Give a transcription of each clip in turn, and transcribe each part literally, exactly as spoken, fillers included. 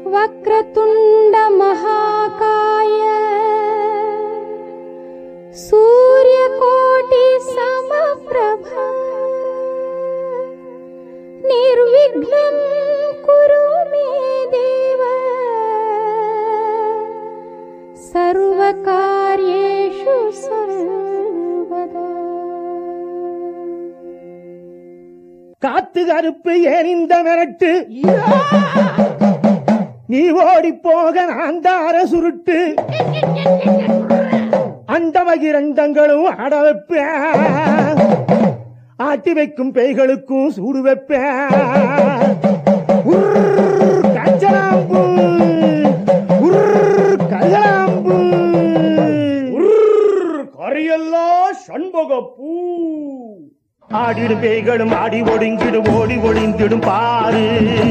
वक्रतुंड महाकाय सूर्यकोटि समप्रभ निर्विघ्नं कुरु मे देव सर्वकार्येषु सर्वदा. காத்து கருப்பு ஏனிந்த மிரட்டு நீ ஓடி போக நான் தார சுருட்டு அந்த மகிரண்டங்களும் ஆட வைப்பேன் ஆட்டி வைக்கும் பேய்களுக்கும் சூடு வைப்பேன் கஞ்சலாம்பு கஜலாம்பு கரியெல்லாம் சண்பகப்பூ ஆடிடும் பேய்களும் ஆடி ஒடுங்கிடும் ஓடி ஒளிந்திடும் பாரு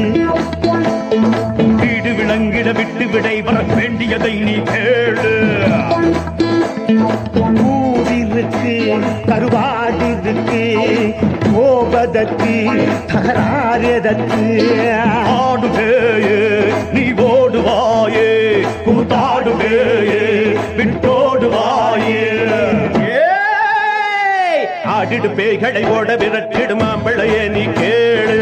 வீடு விளங்கிட விட்டு விடை வர வேண்டியதை நீ கேளு. ஊரிருக்கு கருவாடிருக்கு கோபதற்கு தகராறுதற்கு ஆடுவேயே நீ ஓடுவாயே கூத்தாடுவேயே விட்டோடுவாயே ஆடிடு பேய்களை ஓட விரட்டிடும் மாம்பிளையே நீ கேளு.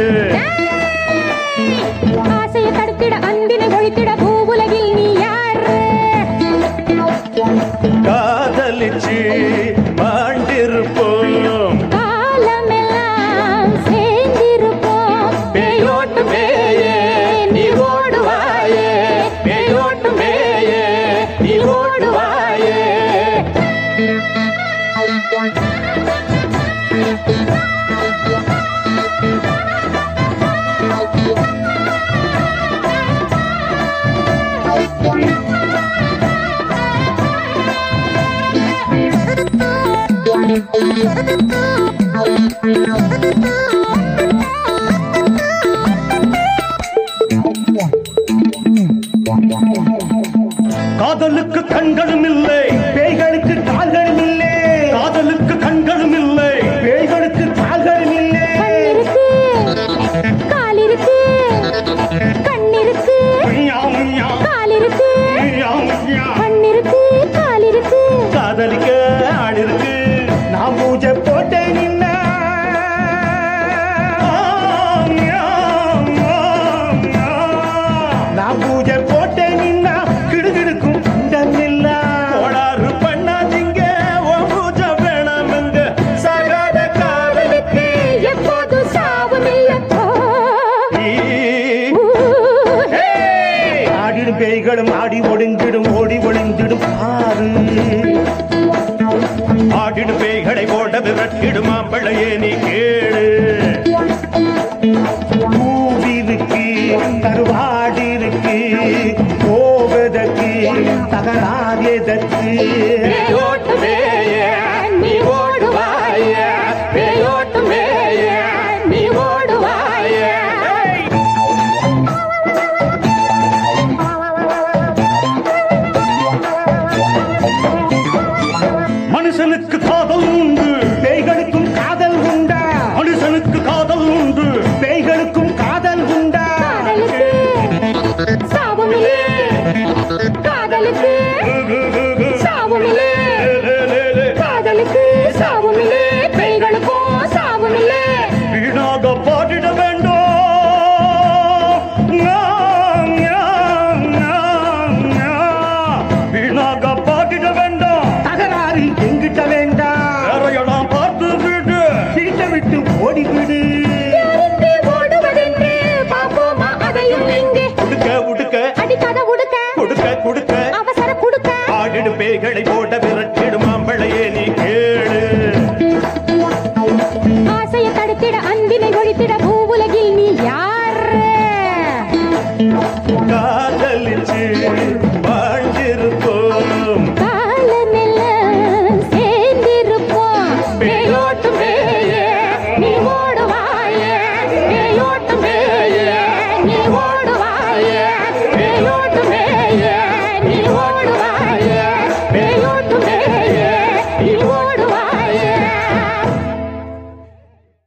ஆசையை தடுத்திட அன்பினை ஒழித்திட பூவுலகில் நீ யாரு காதலிச்சு மாண்டிருப்போம் காலமெல்லாம் சேர்ந்திருப்போம் பேயோட்டு பேயே நீ ஓடுவாயே பேயோட்டு பேயே நீ ஓடுவாயே. காதலுக்கு கண்களும் இல்லை பேய்களுக்கு கால்களும் இல்லை காதலுக்கு கண்களும் இல்லை பேய்களுக்கு கால்களும் இல்லை கால் இருக்கு கண் இருக்கு கால் இருக்கு கண் இருக்கு கால் இருக்கு காதலிக்க ஆள் இருக்கு நான் பூஜை போட்டேன் நின்ன நான் பூஜை போட்டேன் நின்னா கிடுகிடுக்கும் இல்ல கோளாறு பண்ணாதீங்க ஓ பூஜை வேணாமுங்க சாகாத காதலுக்கு எப்போது சாவும் இல்லப்போ ஆடிடும் பேய்களும் ஆடி ஒடுங்கிடும் ஓடி ஒளிந்திடும் ஆறு ஆடிடும் பேய்களை ஓட விரட்டிடும் மாம்பிளையே நீ கேளு. பூவிருக்கு கருவாடிருக்கு கோபதற்கு தகராறுதற்கு பேயோட்டு பேயே நீ ஓடுவாயே பேயோட்டு பேயே நீ ஓடுவாயே. மனுஷனுக்கு காதல் உண்டு பேய்களுக்கும் காதல் உண்டா மனுஷனுக்கு காதல் உண்டு பேய்களுக்கும் காதல் உண்டா சாவுமில்லே காதலுக்கு சாவுமில்லே காதலுக்கு சாவுமில்லே பேய்களுக்கும் சாவுமில்லே வீணாக பாடிட வேண்டும் வீணாக பாடிட வேண்டாம் தகராறு எங்கிட்ட வேண்டாம் வேறையெல்லாம் பார்த்து விடு சீட்டை விட்டு ஓடிவிடு ஓடுவதென்று பாப்போமா அதையும் இங்கே உடுக்க உடுக்க அடிக்காத உடுக்க கொடுக்க கொடுக்க அவசர குடுக்க ஆடிடு பேய்களை போட விரட்டிடும் மாம்பிளையே நீ கேளு. ஆசையை தடுத்திட அன்பினை ஒழித்திட